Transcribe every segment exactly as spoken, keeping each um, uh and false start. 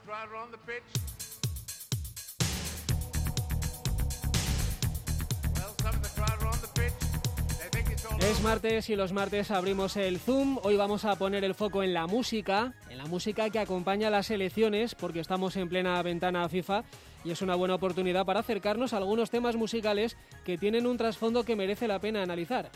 Es martes y los martes abrimos el Zoom. Hoy vamos a poner el foco en la música, en la música que acompaña a las elecciones, porque estamos en plena ventana FIFA y es una buena oportunidad para acercarnos a algunos temas musicales que tienen un trasfondo que merece la pena analizar.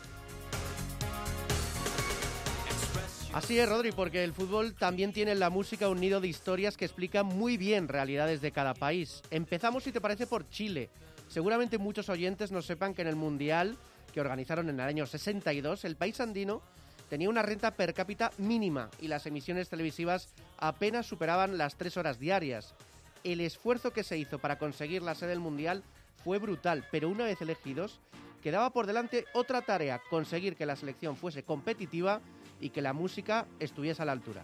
Así es, Rodri, porque el fútbol también tiene en la música un nido de historias que explican muy bien realidades de cada país. Empezamos, si te parece, por Chile. Seguramente muchos oyentes no sepan que en el Mundial que organizaron en el año sesenta y dos, el país andino tenía una renta per cápita mínima y las emisiones televisivas apenas superaban las tres horas diarias. El esfuerzo que se hizo para conseguir la sede del Mundial fue brutal, pero una vez elegidos, quedaba por delante otra tarea: conseguir que la selección fuese competitiva y que la música estuviese a la altura.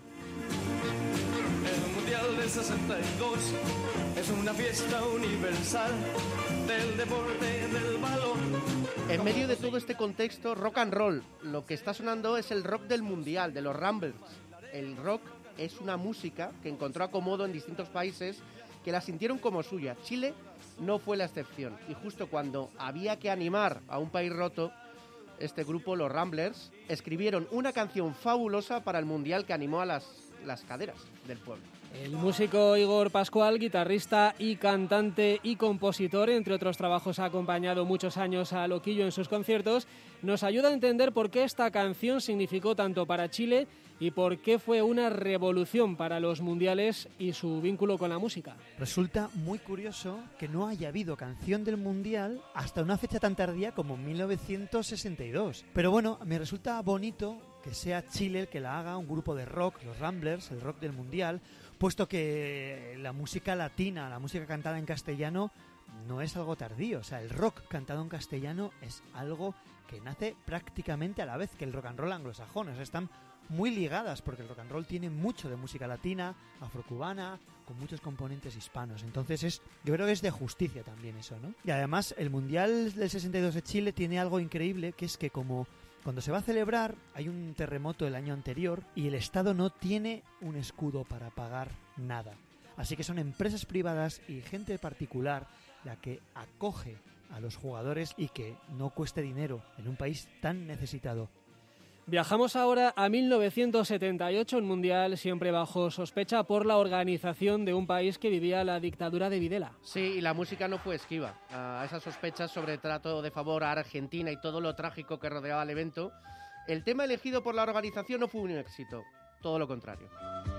El Mundial del sesenta y dos es una fiesta universal del deporte del balón. En medio de todo este contexto, rock and roll, lo que está sonando es el rock del Mundial, de los Ramblers. El rock es una música que encontró acomodo en distintos países que la sintieron como suya. Chile no fue la excepción, y justo cuando había que animar a un país roto, este grupo, los Ramblers, escribieron una canción fabulosa para el Mundial que animó a las, las caderas del pueblo. El músico Igor Pascual, guitarrista y cantante y compositor, entre otros trabajos ha acompañado muchos años a Loquillo en sus conciertos, nos ayuda a entender por qué esta canción significó tanto para Chile y por qué fue una revolución para los mundiales y su vínculo con la música. Resulta muy curioso que no haya habido canción del Mundial hasta una fecha tan tardía como mil novecientos sesenta y dos. Pero bueno, me resulta bonito que sea Chile el que la haga, un grupo de rock, los Ramblers, el rock del Mundial, puesto que la música latina, la música cantada en castellano, no es algo tardío. O sea, el rock cantado en castellano es algo que nace prácticamente a la vez que el rock and roll anglosajón. O sea, están muy ligadas porque el rock and roll tiene mucho de música latina, afrocubana, con muchos componentes hispanos. Entonces es, yo creo que es de justicia también eso, ¿no? Y además el Mundial del sesenta y dos de Chile tiene algo increíble, que es que como cuando se va a celebrar hay un terremoto el año anterior y el Estado no tiene un escudo para pagar nada. Así que son empresas privadas y gente particular la que acoge a los jugadores y que no cueste dinero en un país tan necesitado. Viajamos ahora a mil novecientos setenta y ocho, un mundial siempre bajo sospecha por la organización de un país que vivía la dictadura de Videla. Sí, y la música no fue esquiva a esas sospechas sobre trato de favor a Argentina y todo lo trágico que rodeaba el evento. El tema elegido por la organización no fue un éxito, todo lo contrario.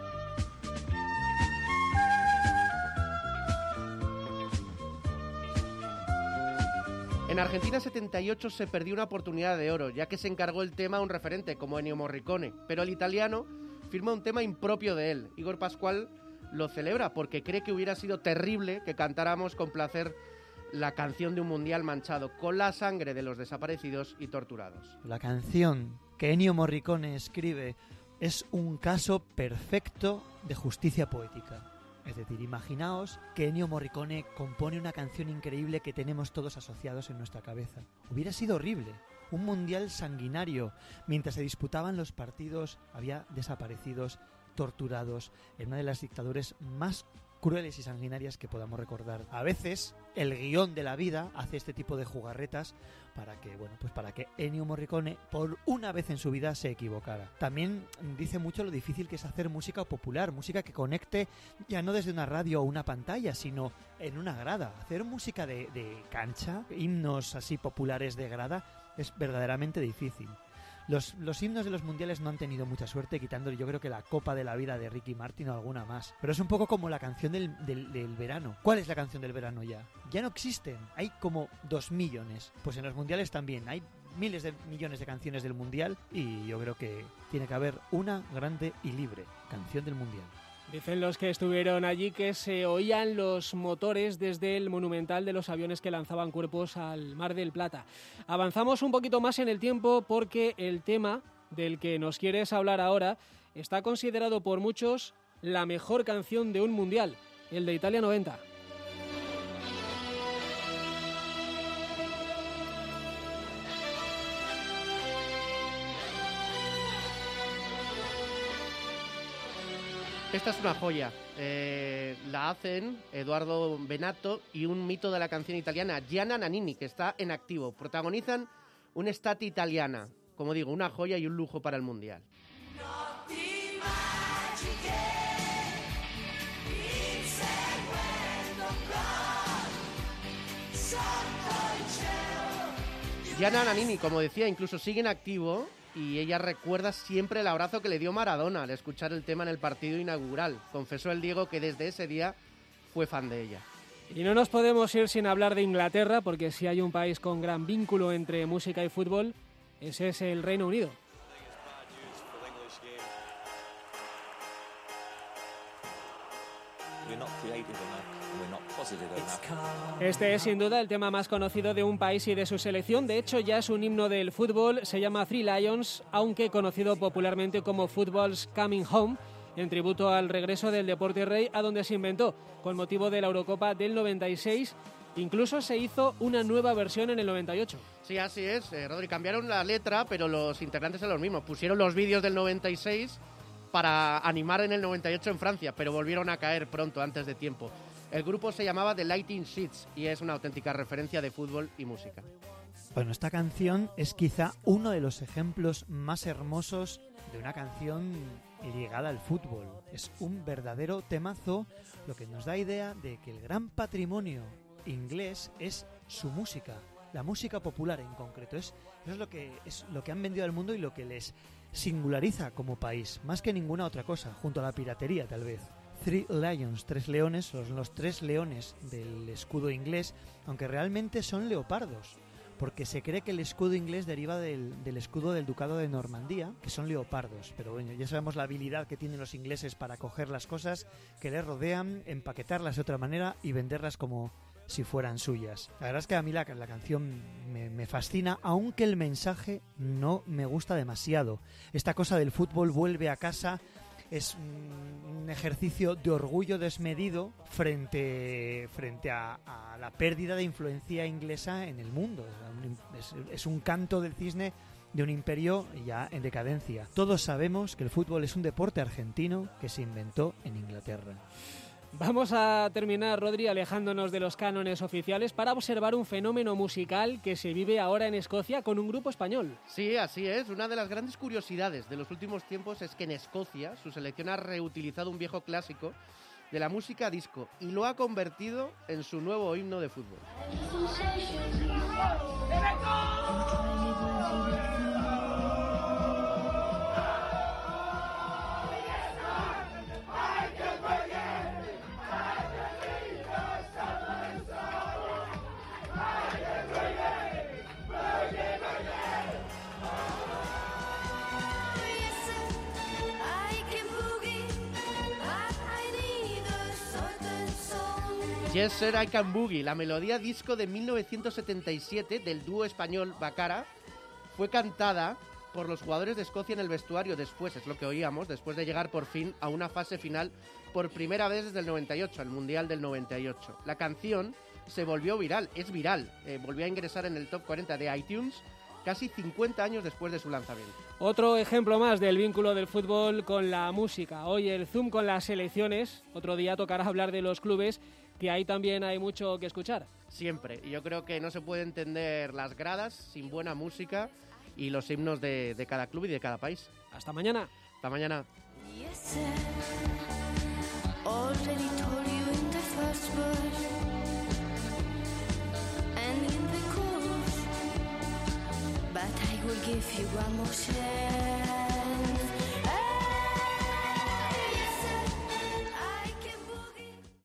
En Argentina setenta y ocho se perdió una oportunidad de oro, ya que se encargó el tema a un referente como Ennio Morricone, pero el italiano firma un tema impropio de él. Igor Pascual lo celebra porque cree que hubiera sido terrible que cantáramos con placer la canción de un mundial manchado con la sangre de los desaparecidos y torturados. La canción que Ennio Morricone escribe es un caso perfecto de justicia poética. Es decir, imaginaos que Ennio Morricone compone una canción increíble que tenemos todos asociados en nuestra cabeza. Hubiera sido horrible. Un mundial sanguinario. Mientras se disputaban los partidos, había desaparecidos, torturados, en una de las dictaduras más crueles y sanguinarias que podamos recordar. A veces el guión de la vida hace este tipo de jugarretas para que, bueno, pues para que Ennio Morricone por una vez en su vida se equivocara. También dice mucho lo difícil que es hacer música popular, música que conecte ya no desde una radio o una pantalla, sino en una grada. Hacer música de, de cancha, himnos así populares de grada, es verdaderamente difícil. Los, los himnos de los mundiales no han tenido mucha suerte, quitando yo creo que la Copa de la Vida de Ricky Martin o alguna más. Pero es un poco como la canción del, del, del verano. ¿Cuál es la canción del verano ya? Ya no existen. Hay como dos millones. Pues en los mundiales también hay miles de millones de canciones del mundial y yo creo que tiene que haber una grande y libre canción del mundial. Dicen los que estuvieron allí que se oían los motores desde el Monumental de los aviones que lanzaban cuerpos al Mar del Plata. Avanzamos un poquito más en el tiempo porque el tema del que nos quieres hablar ahora está considerado por muchos la mejor canción de un mundial, el de Italia noventa. Esta es una joya. Eh, la hacen Eduardo Benato y un mito de la canción italiana, Gianna Nannini, que está en activo. Protagonizan un estate italiana. Como digo, una joya y un lujo para el Mundial. Gianna Nannini, como decía, incluso sigue en activo. Y ella recuerda siempre el abrazo que le dio Maradona al escuchar el tema en el partido inaugural. Confesó el Diego que desde ese día fue fan de ella. Y no nos podemos ir sin hablar de Inglaterra, porque si hay un país con gran vínculo entre música y fútbol, ese es el Reino Unido. Este es sin duda el tema más conocido de un país y de su selección. De hecho, ya es un himno del fútbol. Se llama Three Lions, aunque conocido popularmente como Football's Coming Home, en tributo al regreso del deporte rey a donde se inventó con motivo de la Eurocopa del noventa y seis. Incluso se hizo una nueva versión en el noventa y ocho. Sí, así es, eh, Rodri. Cambiaron la letra, pero los integrantes son los mismos. Pusieron los vídeos del noventa y seis para animar en el noventa y ocho en Francia, pero volvieron a caer pronto, antes de tiempo. El grupo se llamaba The Lightning Seeds y es una auténtica referencia de fútbol y música. Bueno, esta canción es quizá uno de los ejemplos más hermosos de una canción ligada al fútbol. Es un verdadero temazo, lo que nos da idea de que el gran patrimonio inglés es su música, la música popular en concreto. Es, eso es lo que, es lo que han vendido al mundo y lo que les singulariza como país, más que ninguna otra cosa, junto a la piratería tal vez. Three Lions, tres leones, son los tres leones del escudo inglés, aunque realmente son leopardos, porque se cree que el escudo inglés deriva del, del escudo del Ducado de Normandía, que son leopardos. Pero bueno, ya sabemos la habilidad que tienen los ingleses para coger las cosas que les rodean, empaquetarlas de otra manera y venderlas como si fueran suyas. La verdad es que a mí la, la canción me, me fascina, aunque el mensaje no me gusta demasiado. Esta cosa del fútbol vuelve a casa es un ejercicio de orgullo desmedido frente, frente a, a la pérdida de influencia inglesa en el mundo. Es, es un canto del cisne de un imperio ya en decadencia. Todos sabemos que el fútbol es un deporte argentino que se inventó en Inglaterra. Vamos a terminar, Rodri, alejándonos de los cánones oficiales para observar un fenómeno musical que se vive ahora en Escocia con un grupo español. Sí, así es. Una de las grandes curiosidades de los últimos tiempos es que en Escocia su selección ha reutilizado un viejo clásico de la música disco y lo ha convertido en su nuevo himno de fútbol. Yes Sir, I Can Boogie, la melodía disco de mil novecientos setenta y siete del dúo español Bacara, fue cantada por los jugadores de Escocia en el vestuario después, es lo que oíamos, después de llegar por fin a una fase final por primera vez desde el noventa y ocho, el Mundial del noventa y ocho. La canción se volvió viral, es viral, eh, volvió a ingresar en el top cuarenta de iTunes casi cincuenta años después de su lanzamiento. Otro ejemplo más del vínculo del fútbol con la música. Hoy el Zoom con las selecciones, otro día tocará hablar de los clubes, que ahí también hay mucho que escuchar. Siempre, y yo creo que no se puede entender las gradas sin buena música y los himnos de, de cada club y de cada país. Hasta mañana. Hasta mañana. But I will give you one more chance.